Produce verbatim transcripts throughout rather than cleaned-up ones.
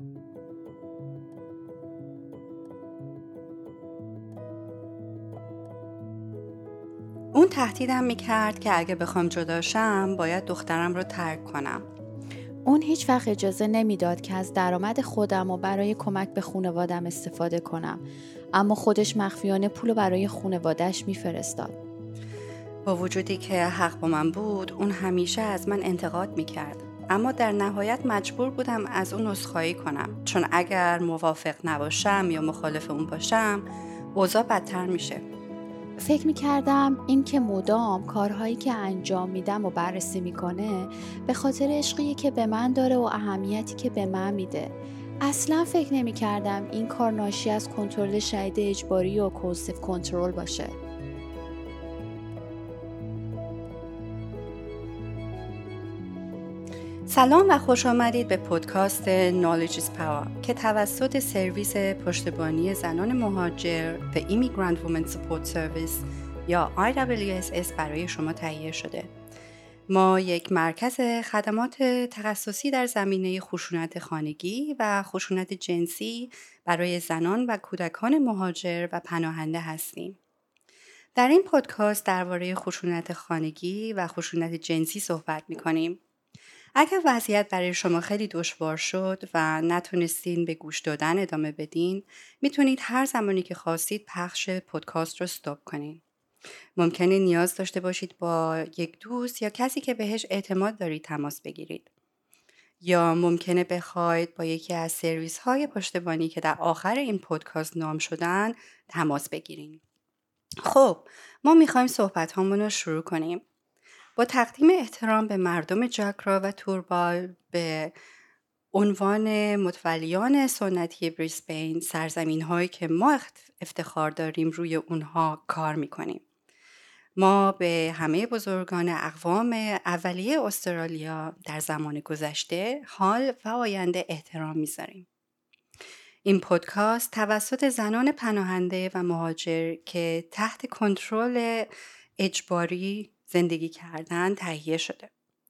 اون تهدیدم میکرد که اگه بخوام جداشم باید دخترم رو ترک کنم. اون هیچ وقت اجازه نمیداد که از درآمد خودم و برای کمک به خانواده‌ام استفاده کنم، اما خودش مخفیانه پولو برای خانواده‌اش میفرستاد. با وجودی که حق با من بود، اون همیشه از من انتقاد میکرد. اما در نهایت مجبور بودم از اون عذرخواهی کنم، چون اگر موافق نباشم یا مخالف اون باشم، اوضاع بدتر میشه. فکر میکردم این که مدام کارهایی که انجام میدم و بررسی میکنه به خاطر عشقی که به من داره و اهمیتی که به من میده. اصلا فکر نمیکردم این کار ناشی از کنترل شدید اجباری و کورسیو کنترل باشه. سلام و خوش آمدید به پادکست Knowledge is Power که توسط سرویس پشتیبانی زنان مهاجر به Immigrant Women Support Service یا آی دبلیو اس اس برای شما تهیه شده. ما یک مرکز خدمات تخصصی در زمینه خشونت خانگی و خشونت جنسی برای زنان و کودکان مهاجر و پناهنده هستیم. در این پادکست درباره خشونت خانگی و خشونت جنسی صحبت می‌کنیم. اگر وضعیت برای شما خیلی دشوار شد و نتونستین به گوش دادن ادامه بدین، میتونید هر زمانی که خواستید پخش پادکست رو استاپ کنین. ممکنه نیاز داشته باشید با یک دوست یا کسی که بهش اعتماد دارید تماس بگیرید. یا ممکنه بخواید با یکی از سرویس های پشتیبانی که در آخر این پادکست نام شدن تماس بگیرین. خب، ما میخوایم صحبت هامون رو شروع کنیم. با تقدیم احترام به مردم جاکرا و توربال به عنوان متولیان سنتی بریسبین، سرزمین هایی که ما افتخار داریم روی اونها کار میکنیم. ما به همه بزرگان اقوام اولیه استرالیا در زمان گذشته، حال و آینده احترام میذاریم. این پادکست توسط زنان پناهنده و مهاجر که تحت کنترل اجباری زندگی کردن تهیه شده.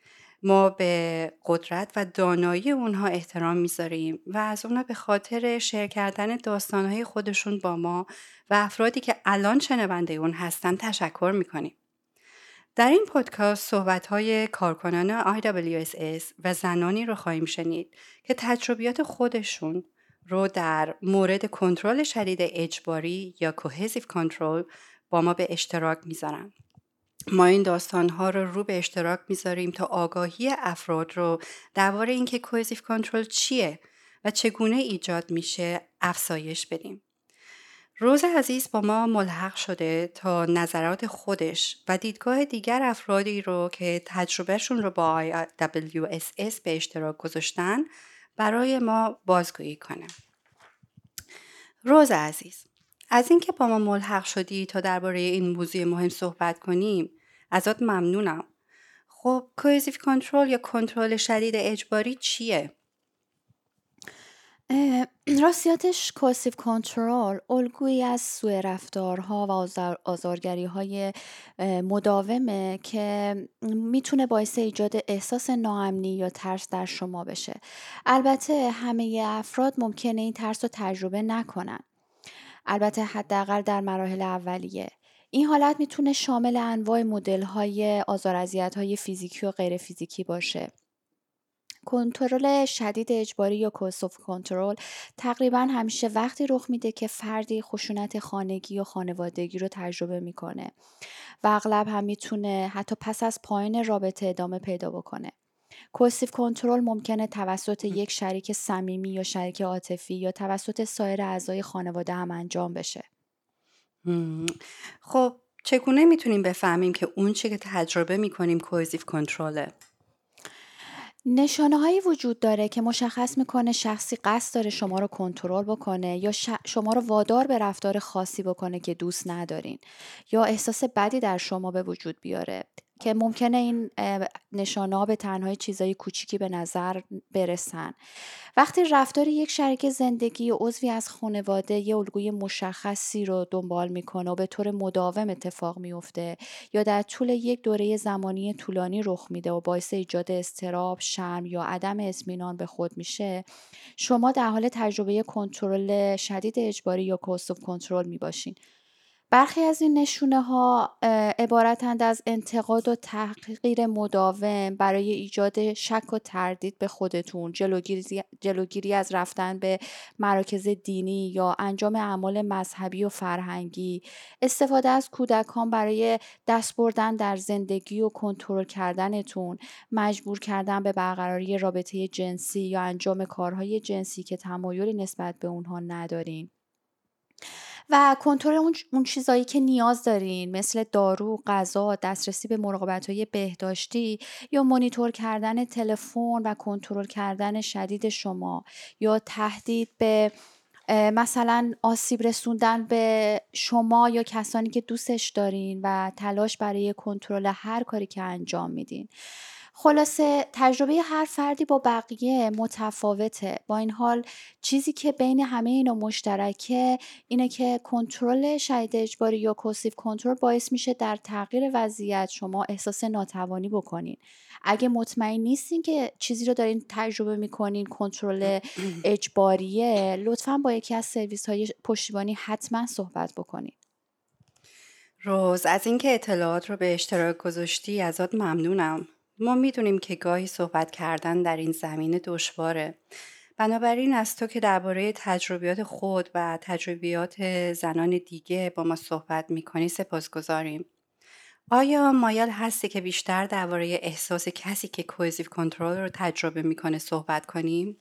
ما به قدرت و دانایی اونها احترام میذاریم و از اونها به خاطر شیر کردن داستانهای خودشون با ما و افرادی که الان شنونده اون هستن تشکر میکنیم. در این پادکست صحبت‌های کارکنان آی دبلیو اس اس و زنانی رو خواهیم شنید که تجربیات خودشون رو در مورد کنترل شدید اجباری یا کوهزیو کنترل با ما به اشتراک میذارن. ما این داستانها رو رو به اشتراک میذاریم تا آگاهی افراد رو درباره اینکه کوهزیو کنترل چیه و چگونه ایجاد میشه افزایش بدیم. روز عزیز با ما ملحق شده تا نظرات خودش و دیدگاه دیگر افرادی رو که تجربهشون رو با آی دبلیو اس اس به اشتراک گذاشتن برای ما بازگویی کنه. روز عزیز، از اینکه با ما ملحق شدی تا درباره این موضوع مهم صحبت کنیم ازت ممنونم. خب کوهزیو کنترل یا کنترل شدید اجباری چیه؟ راستیاتش کوهزیو کنترل الگویی از سوء رفتارها و آزار، آزارگری های مداومه که میتونه باعث ایجاد احساس ناامنی یا ترس در شما بشه. البته همه افراد ممکنه این ترس رو تجربه نکنن. البته حداقل در مراحل اولیه. این حالت میتونه شامل انواع مدل‌های آزار-اذیت‌های فیزیکی و غیر فیزیکی باشه. کنترل شدید اجباری یا کوهزیو کنترل تقریبا همیشه وقتی رخ میده که فردی خشونت خانگی یا خانوادگی رو تجربه میکنه و اغلب هم میتونه حتی پس از پایان رابطه ادامه پیدا بکنه. کوهزیو کنترل ممکنه توسط یک شریک صمیمی یا شریک عاطفی یا توسط سایر اعضای خانواده هم انجام بشه. مم. خب چگونه میتونیم بفهمیم که اون چی که تجربه میکنیم کوهزیو کنترله؟ نشانه هایی وجود داره که مشخص میکنه شخصی قصد داره شما رو کنترل بکنه یا ش... شما رو وادار به رفتار خاصی بکنه که دوست ندارین یا احساس بدی در شما به وجود بیاره. که ممکنه این نشانه‌ها به تنهایی چیزای کوچیکی به نظر برسن. وقتی رفتار یک شریک زندگی یا عضوی از خانواده یه الگوی مشخصی رو دنبال میکنه و به طور مداوم اتفاق میفته یا در طول یک دوره زمانی طولانی رخ میده و باعث ایجاد اضطراب، شرم یا عدم اطمینان به خود میشه، شما در حال تجربه کنترل شدید اجباری یا کوسف کنترل میباشین. برخی از این نشونه ها عبارتند از انتقاد و تحقیر مداوم برای ایجاد شک و تردید به خودتون، جلوگیری, جلوگیری از رفتن به مراکز دینی یا انجام اعمال مذهبی و فرهنگی، استفاده از کودکان برای دست بردن در زندگی و کنترل کردنتون، مجبور کردن به برقراری رابطه جنسی یا انجام کارهای جنسی که تمایلی نسبت به اونها ندارین و کنترل اون اون چیزایی که نیاز دارین، مثل دارو، غذا، دسترسی به مراقبت‌های بهداشتی یا مانیتور کردن تلفن و کنترل کردن شدید شما یا تهدید به مثلا آسیب رسوندن به شما یا کسانی که دوستش دارین و تلاش برای کنترل هر کاری که انجام میدین. خلاصه تجربه هر فردی با بقیه متفاوته. با این حال چیزی که بین همه اینا مشترکه اینه که کنترل شدید اجباری یا کوسیو کنترل باعث میشه در تغییر وضعیت شما احساس ناتوانی بکنین. اگه مطمئن نیستین که چیزی رو دارین تجربه میکنین کنترل اجباریه، لطفاً با یکی از سرویس های پشتیبانی حتما صحبت بکنین. روز، از اینکه اطلاعات رو به اشتراک گذاشتی ازت ممنونم. ما میدونیم که گاهی صحبت کردن در این زمینه دشواره. بنابراین از تو که درباره تجربیات خود و تجربیات زنان دیگه با ما صحبت میکنی سپاسگزاریم. آیا مایل هستی که بیشتر درباره احساس کسی که کوزیو کنترل رو تجربه میکنه صحبت کنیم؟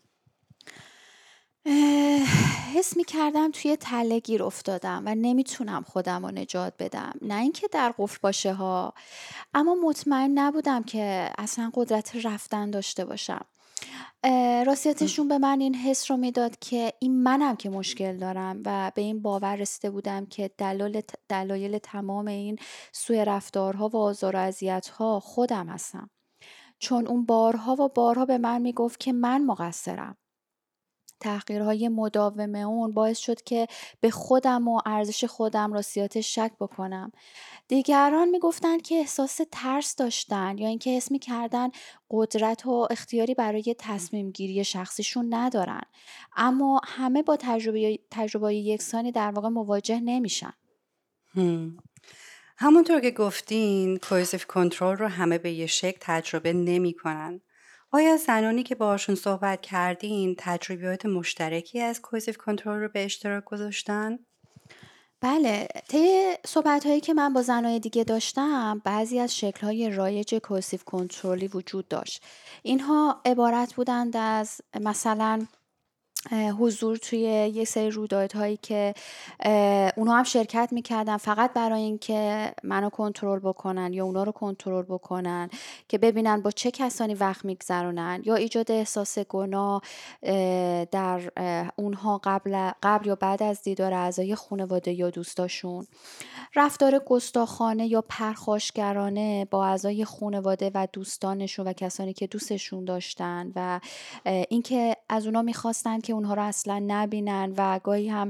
حس می کردم توی تله گیر افتادم و نمیتونم خودم رو نجات بدم. نه اینکه در قفل باشه ها، اما مطمئن نبودم که اصلا قدرت رفتن داشته باشم. راستیتشون به من این حس رو میداد که این منم که مشکل دارم و به این باور رسیده بودم که دلایل دلایل تمام این سوء رفتارها و آزار و اذیت‌ها خودم هستم، چون اون بارها و بارها به من میگفت که من مقصرم. تحقیرهای مداوم اون باعث شد که به خودم و ارزش خودم راستیات شک بکنم. دیگران میگفتن که احساس ترس داشتن یا اینکه حس میکردن قدرت و اختیاری برای تصمیم گیری شخصیشون ندارن، اما همه با تجربه تجربه یکسانی در واقع مواجه نمیشن. هم. همونطور که گفتین کوزیو کنترل رو همه به یه شکل تجربه نمی کنن. آیا زنانی که باشون صحبت کردین تجربیات مشترکی از کوزیو کنترل رو به اشتراک گذاشتن؟ بله، طی صحبت‌هایی که من با زنای دیگه داشتم، بعضی از شکل‌های رایج کوسیو کنترلی وجود داشت. اینها عبارت بودند از مثلا حضور توی یه سری رویدادهایی که اونها هم شرکت میکردن فقط برای اینکه منو کنترل بکنن یا اونا رو کنترل بکنن که ببینن با چه کسانی وقت میگذرونن، یا ایجاد احساس گناه در اونها قبل قبل یا بعد از دیدار اعضای خانواده یا دوستاشون، رفتار گستاخانه یا پرخاشگرانه با اعضای خانواده و دوستانشون و کسانی که دوستشون داشتن و اینکه از اونا میخواستن که اونها رو اصلا نبینن و گاهی هم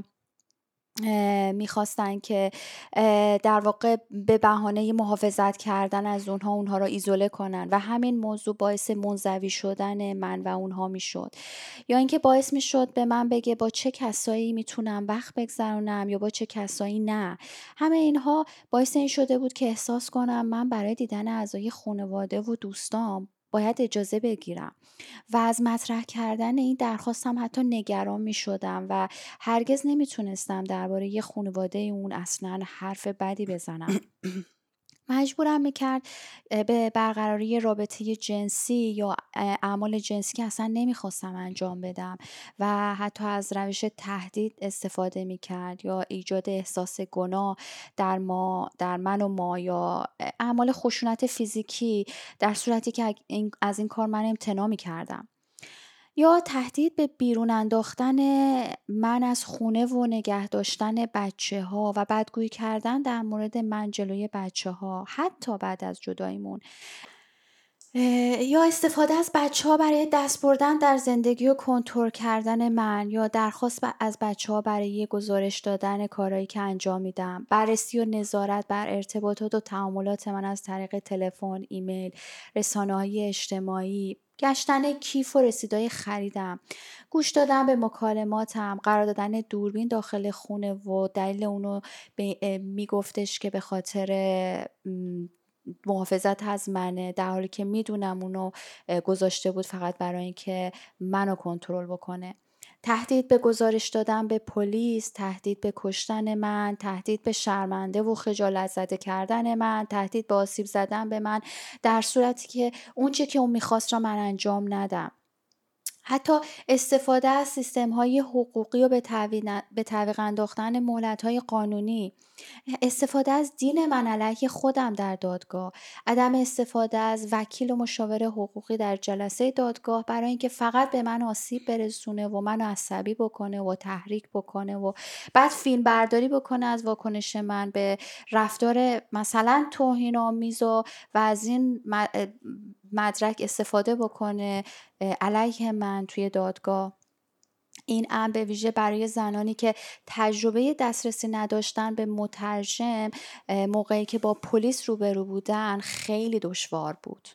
میخواستن که در واقع به بهانه محافظت کردن از اونها اونها را ایزوله کنن و همین موضوع باعث منزوی شدن من و اونها میشد، یا اینکه باعث میشد به من بگه با چه کسایی میتونم وقت بگذرونم یا با چه کسایی نه. همه اینها باعث این شده بود که احساس کنم من برای دیدن اعضای خانواده و دوستام باید اجازه بگیرم و از مطرح کردن این درخواستم حتی نگران می شدم و هرگز نمیتونستم درباره یه خانواده اون اصلا حرف بدی بزنم. مجبورم میکرد به برقراری رابطه جنسی یا اعمال جنسی که اصلا نمیخواستم انجام بدم و حتی از روش تهدید استفاده میکرد یا ایجاد احساس گناه در ما در من و ما یا اعمال خشونت فیزیکی، در صورتی که از این کار من امتناع میکردم. یا تهدید به بیرون انداختن من از خونه و نگه داشتن بچه ها و بدگویی کردن در مورد من جلوی بچه ها حتی بعد از جداییمون. اه، یا استفاده از بچه ها برای دست بردن در زندگی و کنترل کردن من، یا درخواست ب- از بچه ها برای گزارش دادن کارهایی که انجام میدم، بررسی و نظارت بر ارتباطات و تعاملات من از طریق تلفن، ایمیل، رسانه های اجتماعی، گشتن کیف و رسیدهای خریدم، گوش دادن به مکالماتم، قرار دادن دوربین داخل خونه و دلیل اونو به- اه، میگفتش که به خاطر م، محافظت از منه، در حالی که میدونم اونو اه، گذاشته بود فقط برای اینکه منو کنترل بکنه. تهدید به گزارش دادن به پلیس، تهدید به کشتن من، تهدید به شرمنده و خجالت زده کردن من، تهدید به آسیب زدن به من در صورتی که اون چه که اون میخواست را من انجام ندم. حتی استفاده از سیستم‌های حقوقی و به تعویق به تعویق انداختن مهلت‌های قانونی، استفاده از دین من علیه خودم در دادگاه، عدم استفاده از وکیل و مشاور حقوقی در جلسه دادگاه برای اینکه فقط به من آسیب برسونه و منو عصبی بکنه و تحریک بکنه و بعد فیلم برداری بکنه از واکنش من به رفتار مثلا توهین‌آمیز و و از این م- مدرک استفاده بکنه اه، علیه من توی دادگاه. این امر به ویژه برای زنانی که تجربه دسترسی نداشتن به مترجم اه، موقعی که با پلیس روبرو بودن خیلی دشوار بود.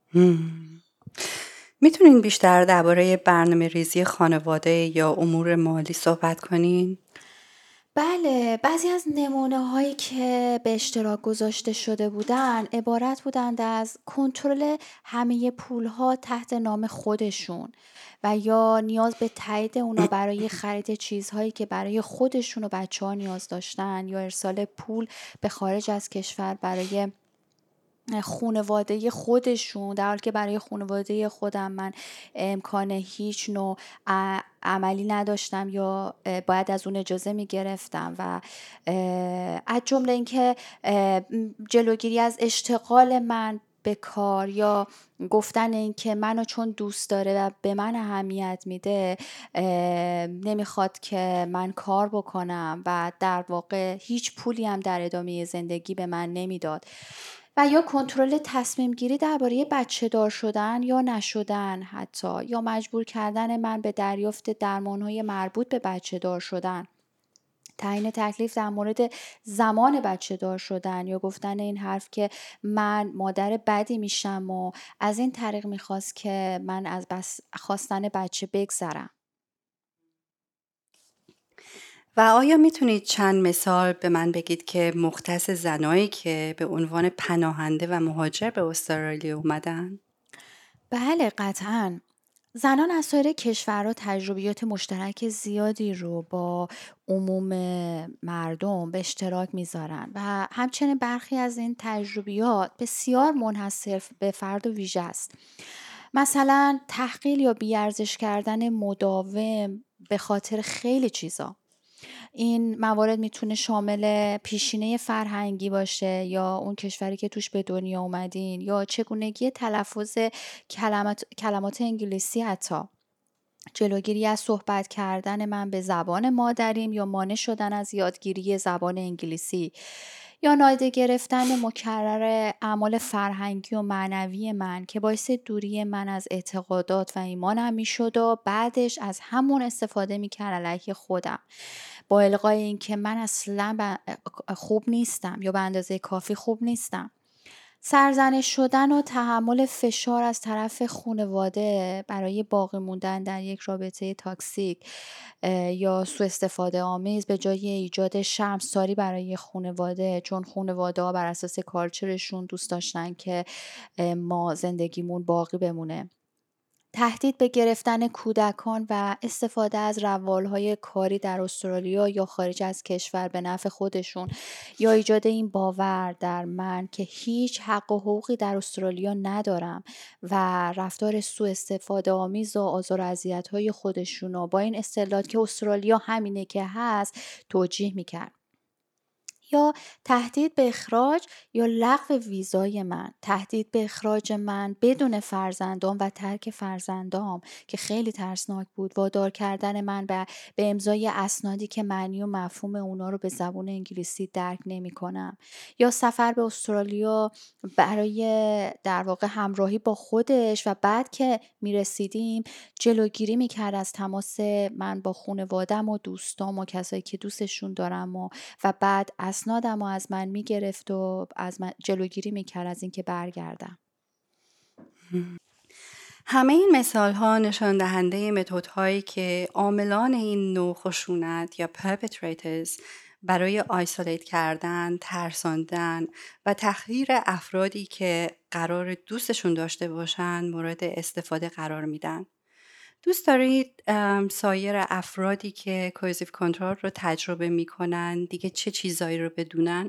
میتونین بیشتر درباره برنامه ریزی خانواده یا امور مالی صحبت کنین؟ بله، بعضی از نمونه هایی که به اشتراک گذاشته شده بودن عبارت بودند از کنترل همه پول ها تحت نام خودشون و یا نیاز به تایید اونا برای خرید چیزهایی که برای خودشون و بچه ها نیاز داشتن، یا ارسال پول به خارج از کشور برای خانواده خودشون، در حالی که برای خانواده خودم من امکان هیچ نوع ع- عملی نداشتم یا اه، باید از اون اجازه می گرفتم و اه، از جمله اینکه اه، م- جلوگیری از اشتغال من به کار، یا گفتن این که منو چون دوست داره و به من اهمیت میده اه، نمیخواد که من کار بکنم و در واقع هیچ پولی هم در ادامه زندگی به من نمیداد. و یا کنترل تصمیم گیری درباره بچه دار شدن یا نشدن، حتی یا مجبور کردن من به دریافت درمانهای مربوط به بچه دار شدن، تعیین تکلیف در مورد زمان بچه دار شدن، یا گفتن این حرف که من مادر بدی میشم و از این طریق میخواست که من از بس خواستن بچه بگذرم. و آیا میتونید چند مثال به من بگید که مختص زنایی که به عنوان پناهنده و مهاجر به استرالیا اومدن؟ بله، قطعا. زنان از سایر کشورها تجربیات مشترک زیادی رو با عموم مردم به اشتراک میذارن و همچنین برخی از این تجربیات بسیار منحصر به فرد و ویژه است. مثلا تحقیر یا بیارزش کردن مداوم به خاطر خیلی چیزا. این موارد میتونه شامل پیشینه فرهنگی باشه، یا اون کشوری که توش به دنیا اومدین، یا چگونگی تلفظ کلمات, کلمات انگلیسی، حتی جلوگیری از صحبت کردن من به زبان مادریم یا مانع شدن از یادگیری زبان انگلیسی، یا نادیده گرفتن مکرر اعمال فرهنگی و معنوی من که باعث دوری من از اعتقادات و ایمانم میشد و بعدش از همون استفاده میکرد علیه خودم، با الغای این که من اصلا ب- خوب نیستم یا به اندازه کافی خوب نیستم. سرزنش شدن و تحمل فشار از طرف خانواده برای باقی موندن در یک رابطه تاکسیک اه، یا سوء استفاده آمیز به جای ایجاد شرمساری برای خانواده، چون خانواده ها بر اساس کالچرشون دوست داشتن که اه، ما زندگیمون باقی بمونه. تهدید به گرفتن کودکان و استفاده از روالهای کاری در استرالیا یا خارج از کشور به نفع خودشون، یا ایجاد این باور در من که هیچ حق و حقوقی در استرالیا ندارم و رفتار سوء استفاده آمیز و آزار و اذیت‌های خودشون رو با این استدلال که استرالیا همینه که هست توجیه میکرد. یا تهدید به اخراج یا لغو ویزای من، تهدید به اخراج من بدون فرزندام و ترک فرزندام که خیلی ترسناک بود، وادار کردن من به, به امضای اسنادی که معنی و مفهوم اونا رو به زبان انگلیسی درک نمی کنم، یا سفر به استرالیا برای در واقع همراهی با خودش و بعد که می رسیدیم جلوگیری می کرد از تماس من با خانواده‌ام و دوستام و کسایی که دوستشون دارم و, و بعد اسنادم رو از من می گرفت و از من جلوگیری می کرد از اینکه برگردم. همه این مثال ها نشان دهنده متد هایی که عاملان این نوع خشونت یا perpetrators برای آیسولیت کردن، ترساندن و تحقیر افرادی که قرار دوستشون داشته باشن مورد استفاده قرار میدن. دوست دارید سایر افرادی که کوهزیو کنترل رو تجربه میکنن دیگه چه چیزایی رو بدونن؟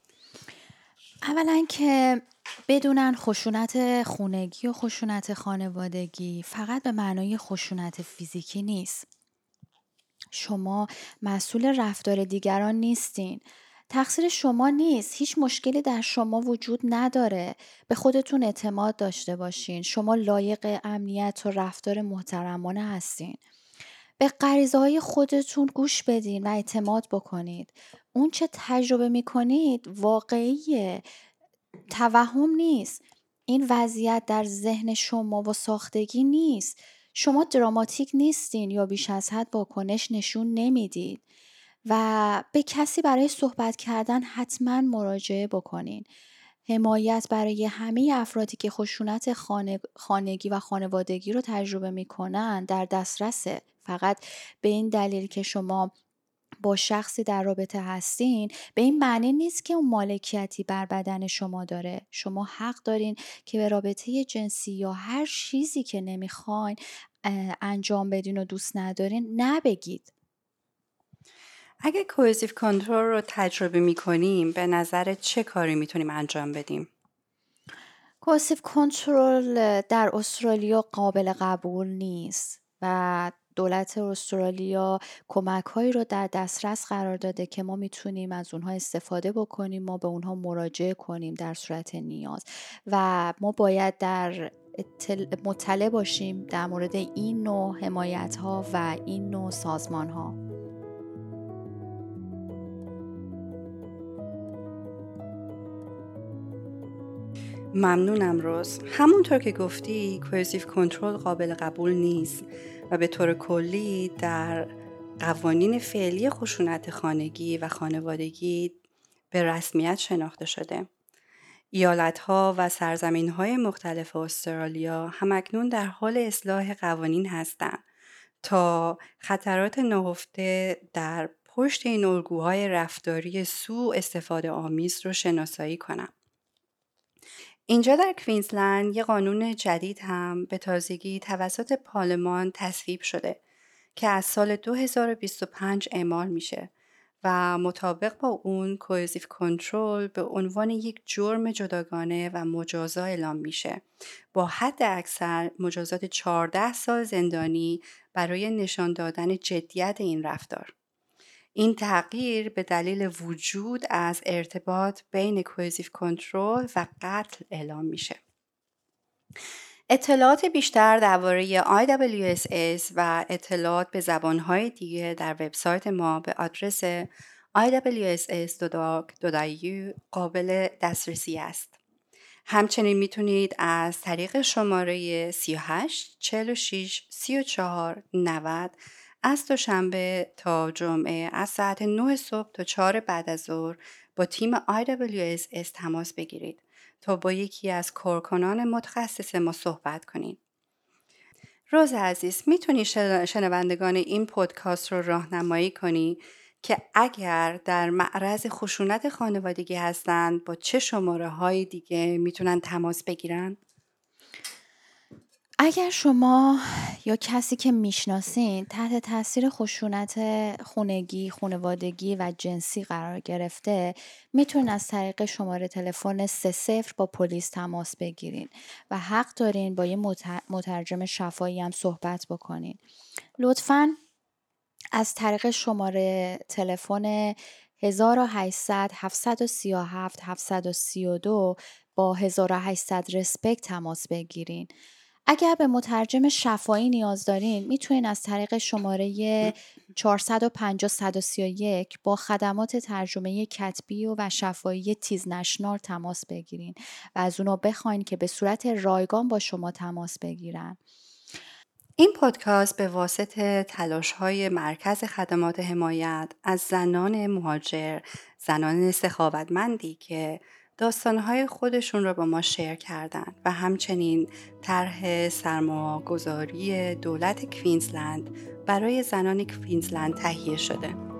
اولا که بدونن خشونت خونگی و خشونت خانوادگی فقط به معنای خشونت فیزیکی نیست. شما مسئول رفتار دیگران نیستین. تقصیر شما نیست. هیچ مشکلی در شما وجود نداره. به خودتون اعتماد داشته باشین. شما لایق امنیت و رفتار محترمانه هستین. به غریزه های خودتون گوش بدین و اعتماد بکنید. اون چه تجربه میکنید واقعیه، توهم نیست. این وضعیت در ذهن شما و ساختگی نیست. شما دراماتیک نیستین یا بیش از حد واکنش نشون نمیدید و به کسی برای صحبت کردن حتما مراجعه بکنین. حمایت برای همه افرادی که خشونت خانه، خانگی و خانوادگی رو تجربه میکنن در دسترسه. فقط به این دلیل که شما با شخصی در رابطه هستین به این معنی نیست که اون مالکیتی بر بدن شما داره. شما حق دارین که به رابطه جنسی یا هر چیزی که نمیخواین انجام بدین و دوست ندارین نبگید. اگه کوهزیو کنترل رو تجربه میکنیم به نظر چه کاری میتونیم انجام بدیم؟ کوهزیو کنترل در استرالیا قابل قبول نیست و دولت استرالیا کمک هایی رو در دسترس قرار داده که ما میتونیم از اونها استفاده بکنیم، ما به اونها مراجعه کنیم در صورت نیاز و ما باید در مطلع باشیم در مورد این نوع حمایت ها و این نوع سازمان ها. ممنونم روز. همونطور که گفتی کوهزیو کنترل قابل قبول نیست و به طور کلی در قوانین فعلی خشونت خانگی و خانوادگی به رسمیت شناخته شده. ایالت‌ها و سرزمین‌های مختلف استرالیا همکنون در حال اصلاح قوانین هستند تا خطرات نهفته در پشت این الگوهای رفتاری سوء استفاده آمیز رو شناسایی کنند. اینجا در کوینزلند یه قانون جدید هم به تازگی توسط پارلمان تصویب شده که از سال دو هزار و بیست و پنج اعمال میشه و مطابق با اون کوهزیو کنترل به عنوان یک جرم جداگانه و مجازا اعلام میشه با حد اکثر مجازات چهارده سال زندانی برای نشان دادن جدیت این رفتار. این تغییر به دلیل وجود از ارتباط بین کوهزیو کنترل و قتل اعلام میشه. اطلاعات بیشتر درباره آی دبلیو اس اس و اطلاعات به زبانهای دیگه در وبسایت ما به آدرس آی دبلیو اس اس دات org دات آی یو قابل دسترسی است. همچنین میتونید از طریق شماره سی و هشت چهل و شش سی و چهار نود از دوشنبه تا جمعه از ساعت نه صبح تا چهار بعد از ظهر با تیم آی دبلیو اس اس تماس بگیرید تا با یکی از کارکنان متخصص ما صحبت کنید. روز عزیز، میتونی شنوندگان این پادکست رو راهنمایی کنی که اگر در معرض خشونت خانوادگی هستند با چه شماره های دیگه میتونن تماس بگیرن؟ اگر شما یا کسی که میشناسین تحت تاثیر خشونت خونگی، خانوادگی و جنسی قرار گرفته میتونین از طریق شماره تلفن سه صفر با پلیس تماس بگیرین و حق دارین با یه مترجم شفاهی هم صحبت بکنین. لطفاً از طریق شماره تلفن هزار و هشتصد هفتصد و سی و هفت هفتصد و سی و دو با هزار و هشتصد رسپکت تماس بگیرین. اگر به مترجم شفاهی نیاز دارین میتونین از طریق شماره چهارصد و پنجاه صد و سی و یک با خدمات ترجمه کتبی و شفاهی تیز نشنال تماس بگیرین و از اونا بخواین که به صورت رایگان با شما تماس بگیرن. این پادکست به واسطه تلاش‌های مرکز خدمات حمایت از زنان مهاجر، زنان سخاوتمندی که داستانهای خودشون رو با ما شیر کردن و همچنین طرح سرمایه‌گذاری دولت کوینزلند برای زنان کوینزلند تهیه شده.